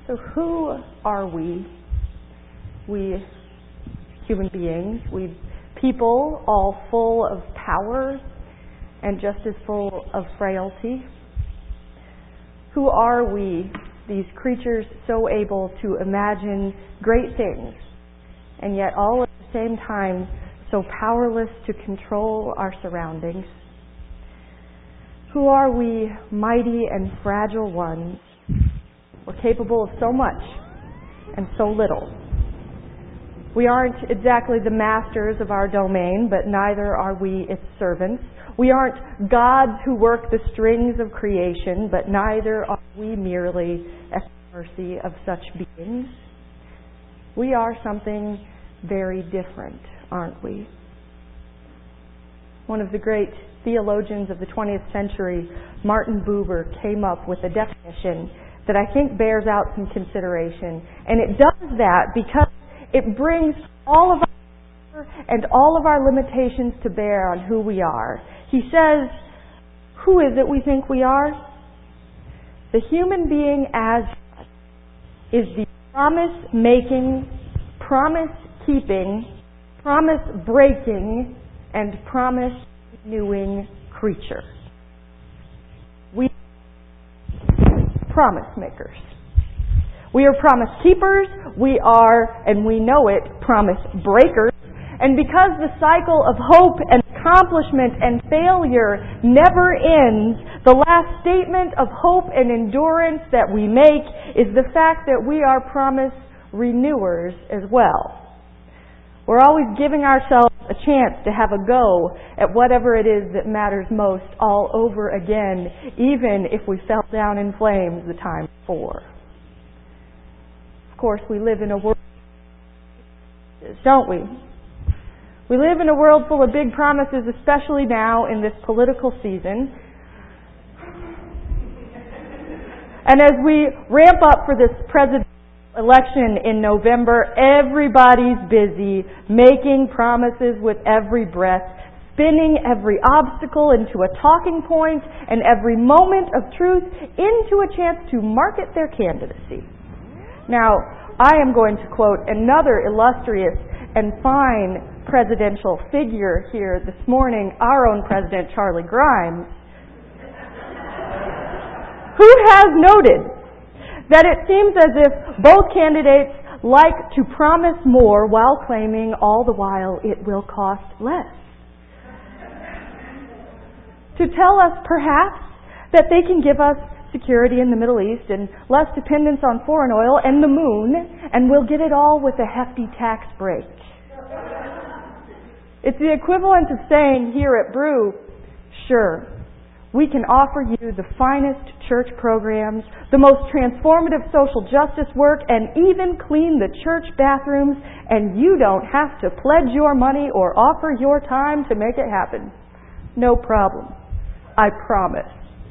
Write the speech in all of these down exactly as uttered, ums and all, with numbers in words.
So who are we? We human beings, we people all full of power and just as full of frailty. Who are we, these creatures so able to imagine great things and yet all at the same time so powerless to control our surroundings? Who are we, mighty and fragile ones? We're capable of so much and so little. We aren't exactly the masters of our domain, but neither are we its servants. We aren't gods who work the strings of creation, but neither are we merely at the mercy of such beings. We are something very different, aren't we? One of the great theologians of the twentieth century, Martin Buber, came up with a definition that I think bears out some consideration. And it does that because it brings all of our and all of our limitations to bear on who we are. He says, who is it we think we are? The human being as us is the promise-making, promise-keeping, promise-breaking, and promise-renewing creature. We are promise makers. We are promise keepers. We are, and we know it, promise breakers. And because the cycle of hope and accomplishment and failure never ends, the last statement of hope and endurance that we make is the fact that we are promise renewers as well. We're always giving ourselves a chance to have a go at whatever it is that matters most all over again, even if we fell down in flames the time before. Of course, we live in a world, don't we? We live in a world full of big promises, especially now in this political season. And as we ramp up for this presidential election in November, everybody's busy making promises with every breath, spinning every obstacle into a talking point and every moment of truth into a chance to market their candidacy. Now, I am going to quote another illustrious and fine presidential figure here this morning, our own President Charlie Grimes, who has noted that it seems as if both candidates like to promise more while claiming all the while it will cost less. To tell us, perhaps, that they can give us security in the Middle East and less dependence on foreign oil and the moon, and we'll get it all with a hefty tax break. It's the equivalent of saying here at Brew, sure, we can offer you the finest church programs, the most transformative social justice work, and even clean the church bathrooms, and you don't have to pledge your money or offer your time to make it happen. No problem. I promise.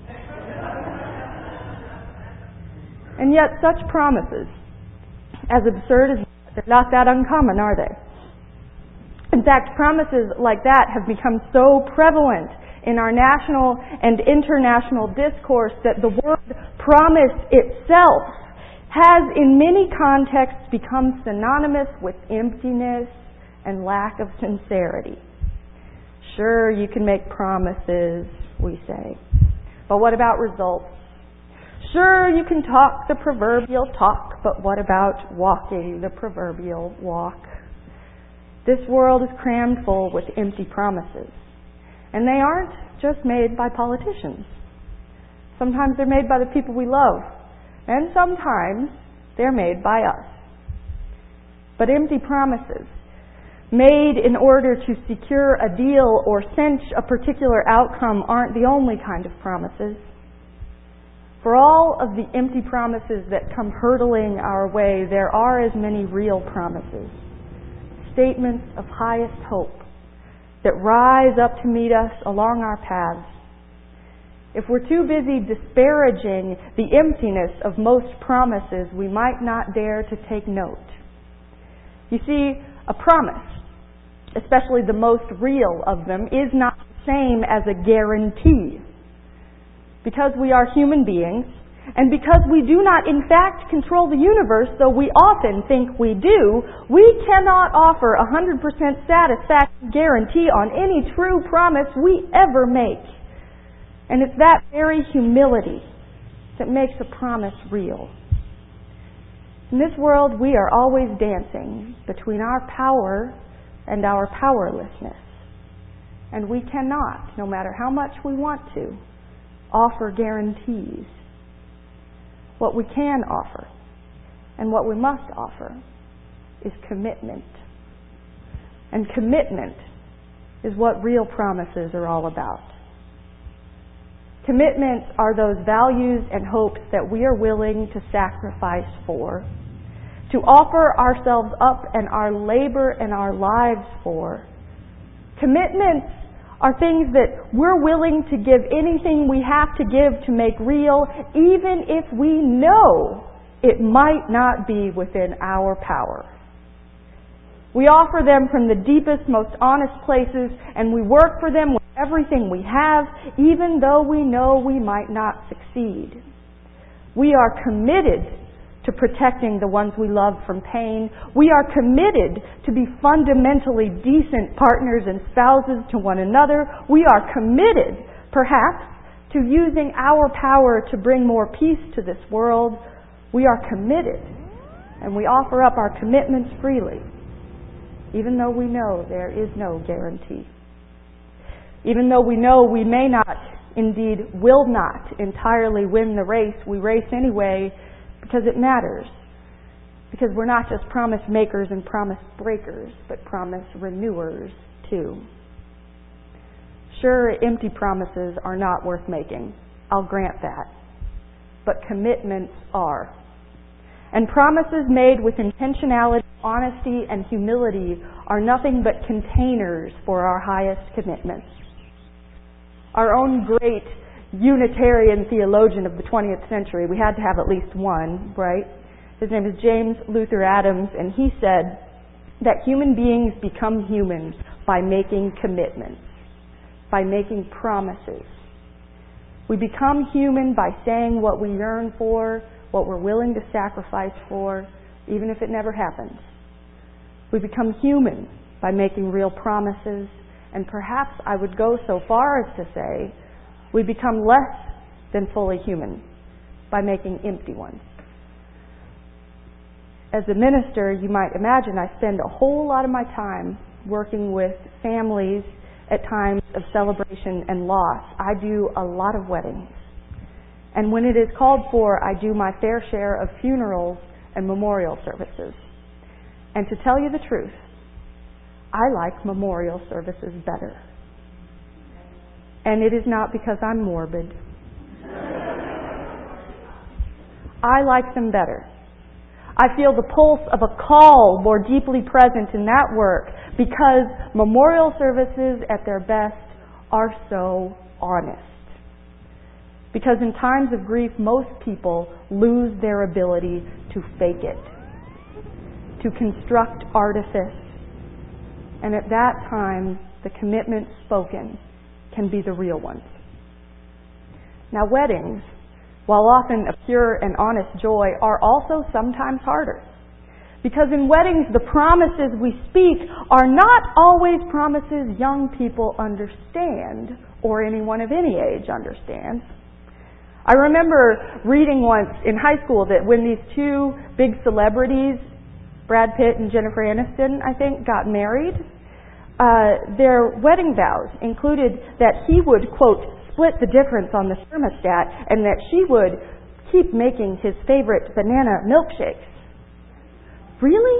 And yet such promises, as absurd as they're not that uncommon, are they? In fact, promises like that have become so prevalent in our national and international discourse that the word promise itself has in many contexts become synonymous with emptiness and lack of sincerity. Sure, you can make promises, we say, but what about results? Sure, you can talk the proverbial talk, but what about walking the proverbial walk? This world is crammed full with empty promises. And they aren't just made by politicians. Sometimes they're made by the people we love. And sometimes they're made by us. But empty promises, made in order to secure a deal or cinch a particular outcome, aren't the only kind of promises. For all of the empty promises that come hurtling our way, there are as many real promises. Statements of highest hope that rise up to meet us along our paths. If we're too busy disparaging the emptiness of most promises, we might not dare to take note. You see, a promise, especially the most real of them, is not the same as a guarantee. Because we are human beings, And because we do not in fact control the universe, though we often think we do, we cannot offer a one hundred percent satisfaction guarantee on any true promise we ever make. And it's that very humility that makes a promise real. In this world, we are always dancing between our power and our powerlessness. And we cannot, no matter how much we want to, offer guarantees. What we can offer, and what we must offer, is commitment. And commitment is what real promises are all about. Commitments are those values and hopes that we are willing to sacrifice for, to offer ourselves up and our labor and our lives for. Commitments are things that we're willing to give anything we have to give to make real, even if we know it might not be within our power. We offer them from the deepest, most honest places, and we work for them with everything we have, even though we know we might not succeed. We are committed to protecting the ones we love from pain. We are committed to be fundamentally decent partners and spouses to one another. We are committed, perhaps, to using our power to bring more peace to this world. We are committed, and we offer up our commitments freely, even though we know there is no guarantee. Even though we know we may not, indeed will not, entirely win the race, we race anyway, because it matters. Because we're not just promise makers and promise breakers, but promise renewers too. Sure, empty promises are not worth making. I'll grant that. But commitments are. And promises made with intentionality, honesty, and humility are nothing but containers for our highest commitments. Our own great Unitarian theologian of the twentieth century. We had to have at least one, right? His name is James Luther Adams, and he said that human beings become human by making commitments, by making promises. We become human by saying what we yearn for, what we're willing to sacrifice for, even if it never happens. We become human by making real promises, and perhaps I would go so far as to say we become less than fully human by making empty ones. As a minister, you might imagine I spend a whole lot of my time working with families at times of celebration and loss. I do a lot of weddings. And when it is called for, I do my fair share of funerals and memorial services. And to tell you the truth, I like memorial services better. And it is not because I'm morbid. I like them better. I feel the pulse of a call more deeply present in that work because memorial services at their best are so honest. Because in times of grief, most people lose their ability to fake it, to construct artifice. And at that time, the commitment spoken can be the real ones. Now, weddings, while often a pure and honest joy, are also sometimes harder. Because in weddings, the promises we speak are not always promises young people understand, or anyone of any age understands. I remember reading once in high school that when these two big celebrities, Brad Pitt and Jennifer Aniston, I think, got married, Uh, their wedding vows included that he would, quote, split the difference on the thermostat and that she would keep making his favorite banana milkshakes. Really?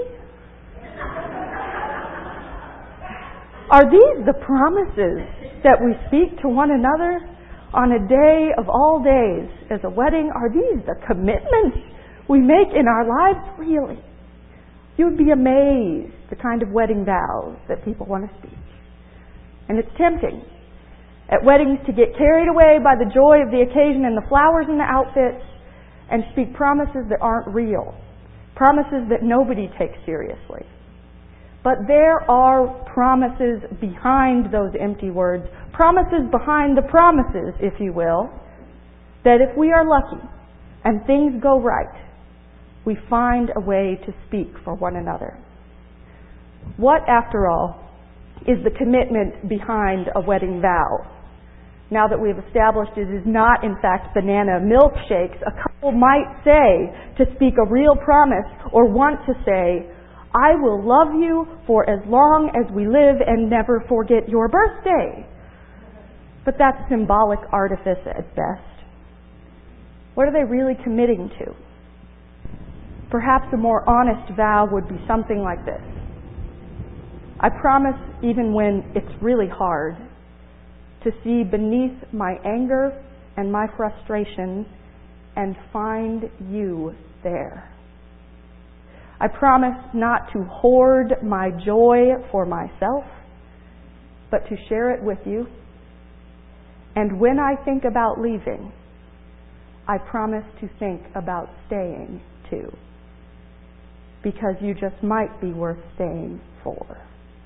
Are these the promises that we speak to one another on a day of all days as a wedding? Are these the commitments we make in our lives? Really? You would be amazed the kind of wedding vows that people want to speak. And it's tempting at weddings to get carried away by the joy of the occasion and the flowers and the outfits and speak promises that aren't real, promises that nobody takes seriously. But there are promises behind those empty words, promises behind the promises, if you will, that if we are lucky, and things go right, we find a way to speak for one another. What, after all, is the commitment behind a wedding vow? Now that we've established it is not, in fact, banana milkshakes, a couple might say, to speak a real promise or want to say, I will love you for as long as we live and never forget your birthday. But that's symbolic artifice at best. What are they really committing to? Perhaps a more honest vow would be something like this. I promise, even when it's really hard, to see beneath my anger and my frustration and find you there. I promise not to hoard my joy for myself, but to share it with you. And when I think about leaving, I promise to think about staying too, because you just might be worth staying for.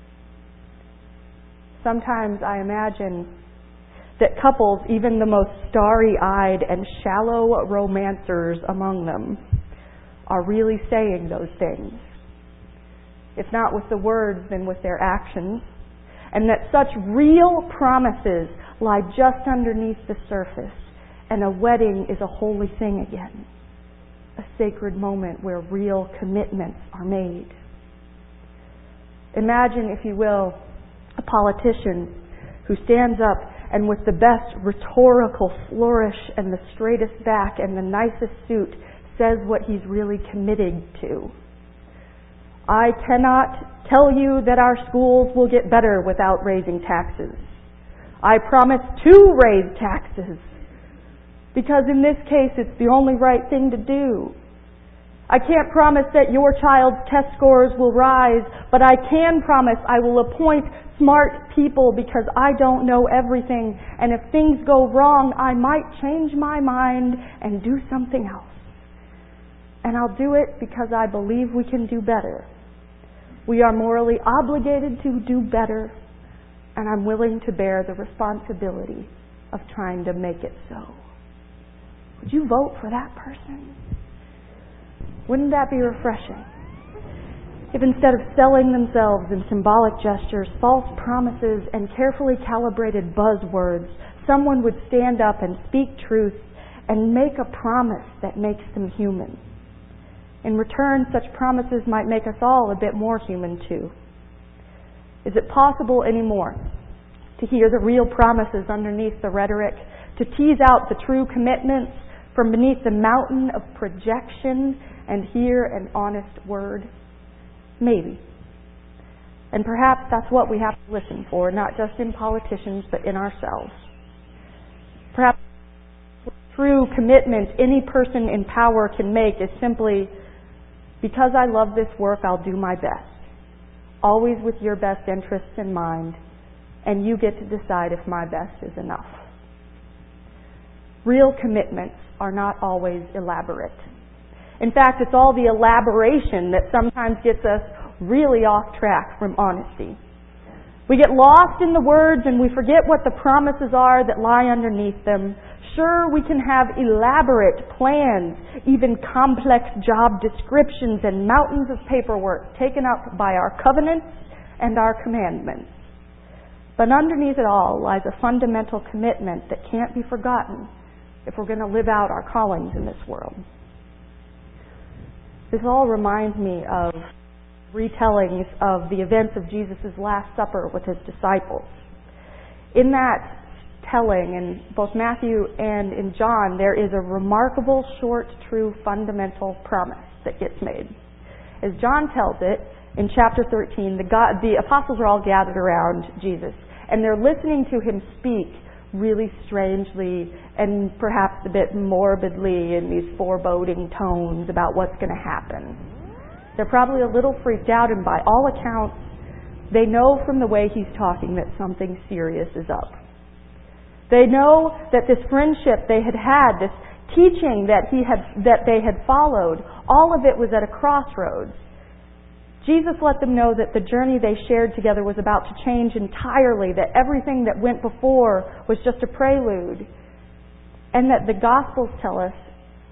Sometimes I imagine that couples, even the most starry-eyed and shallow romancers among them, are really saying those things. If not with the words, then with their actions. And that such real promises lie just underneath the surface, and a wedding is a holy thing again. A sacred moment where real commitments are made. Imagine, if you will, a politician who stands up and with the best rhetorical flourish and the straightest back and the nicest suit says what he's really committed to. I cannot tell you that our schools will get better without raising taxes. I promise to raise taxes, because in this case it's the only right thing to do. I can't promise that your child's test scores will rise, but I can promise I will appoint smart people because I don't know everything, and if things go wrong, I might change my mind and do something else. And I'll do it because I believe we can do better. We are morally obligated to do better, and I'm willing to bear the responsibility of trying to make it so. Would you vote for that person? Wouldn't that be refreshing? If instead of selling themselves in symbolic gestures, false promises, and carefully calibrated buzzwords, someone would stand up and speak truth and make a promise that makes them human. In return, such promises might make us all a bit more human too. Is it possible anymore to hear the real promises underneath the rhetoric, to tease out the true commitments from beneath the mountain of projection and hear an honest word? Maybe. And perhaps that's what we have to listen for, not just in politicians, but in ourselves. Perhaps the true commitment any person in power can make is simply, because I love this work, I'll do my best. Always with your best interests in mind, and you get to decide if my best is enough. Real commitments are not always elaborate. In fact, it's all the elaboration that sometimes gets us really off track from honesty. We get lost in the words and we forget what the promises are that lie underneath them. Sure, we can have elaborate plans, even complex job descriptions and mountains of paperwork taken up by our covenants and our commandments. But underneath it all lies a fundamental commitment that can't be forgotten if we're going to live out our callings in this world. This all reminds me of retellings of the events of Jesus' Last Supper with his disciples. In that telling, in both Matthew and in John, there is a remarkable, short, true, fundamental promise that gets made. As John tells it, in chapter thirteen, the, God, the apostles are all gathered around Jesus, and they're listening to him speak really strangely and perhaps a bit morbidly in these foreboding tones about what's going to happen. They're probably a little freaked out, and by all accounts, they know from the way he's talking that something serious is up. They know that this friendship they had had, this teaching that he had that they had followed, all of it was at a crossroads. Jesus let them know that the journey they shared together was about to change entirely, that everything that went before was just a prelude, and that the Gospels tell us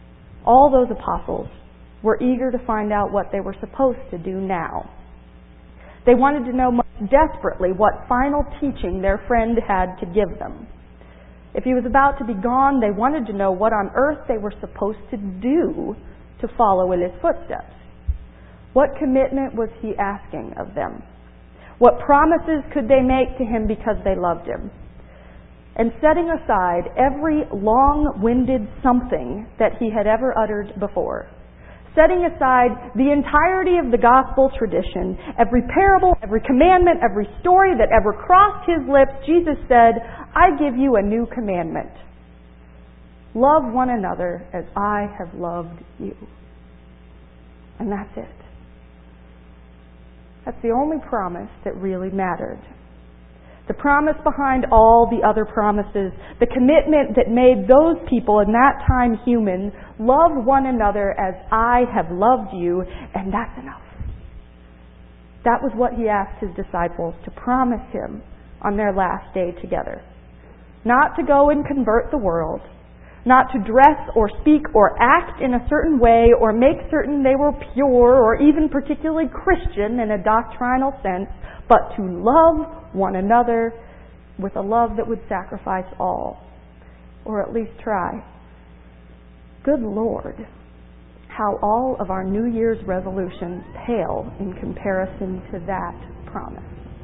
all those apostles were eager to find out what they were supposed to do now. They wanted to know most desperately what final teaching their friend had to give them. If he was about to be gone, they wanted to know what on earth they were supposed to do to follow in his footsteps. What commitment was he asking of them? What promises could they make to him because they loved him? And setting aside every long-winded something that he had ever uttered before, setting aside the entirety of the gospel tradition, every parable, every commandment, every story that ever crossed his lips, Jesus said, I give you a new commandment. Love one another as I have loved you. And that's it. That's the only promise that really mattered. The promise behind all the other promises, the commitment that made those people in that time human, love one another as I have loved you, and that's enough. That was what he asked his disciples to promise him on their last day together. Not to go and convert the world, not to dress or speak or act in a certain way or make certain they were pure or even particularly Christian in a doctrinal sense, but to love one another with a love that would sacrifice all, or at least try. Good Lord, how all of our New Year's resolutions pale in comparison to that promise.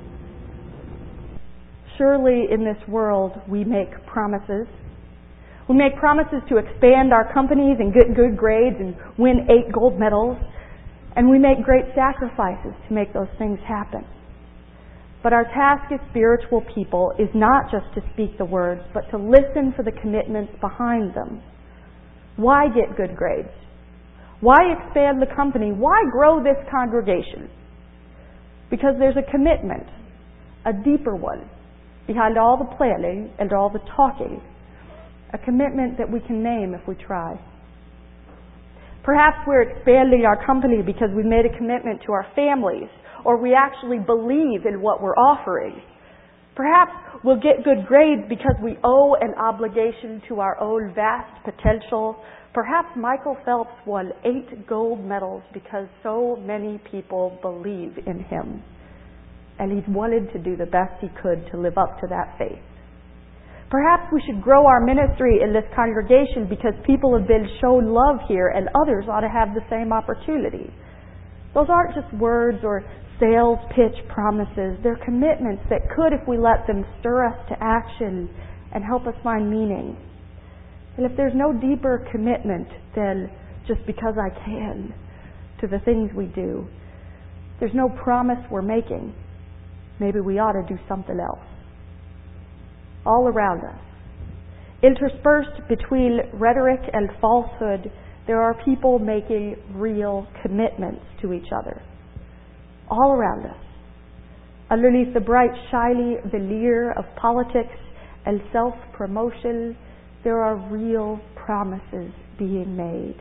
Surely in this world we make promises. We make promises to expand our companies and get good grades and win eight gold medals, and we make great sacrifices to make those things happen. But our task as spiritual people is not just to speak the words, but to listen for the commitments behind them. Why get good grades? Why expand the company? Why grow this congregation? Because there's a commitment, a deeper one, behind all the planning and all the talking. A commitment that we can name if we try. Perhaps we're expanding our company because we made a commitment to our families, or we actually believe in what we're offering. Perhaps we'll get good grades because we owe an obligation to our own vast potential. Perhaps Michael Phelps won eight gold medals because so many people believe in him, and he's wanted to do the best he could to live up to that faith. Perhaps we should grow our ministry in this congregation because people have been shown love here and others ought to have the same opportunity. Those aren't just words or sales pitch promises. They're commitments that could, if we let them, stir us to action and help us find meaning. And if there's no deeper commitment than just because I can to the things we do, there's no promise we're making. Maybe we ought to do something else. All around us, interspersed between rhetoric and falsehood, there are people making real commitments to each other. All around us. Underneath the bright, shiny veneer of politics and self-promotion, there are real promises being made.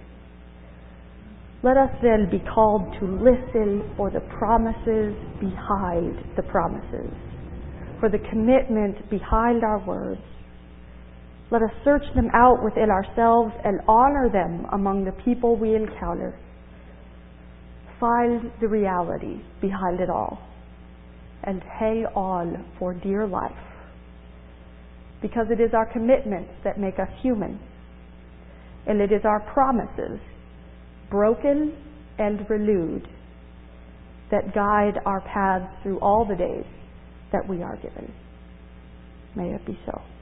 Let us then be called to listen for the promises behind the promises, for the commitment behind our words. Let us search them out within ourselves and honor them among the people we encounter. Find the reality behind it all and hang on for dear life, because it is our commitments that make us human, and it is our promises, broken and renewed, that guide our paths through all the days that we are given. May it be so.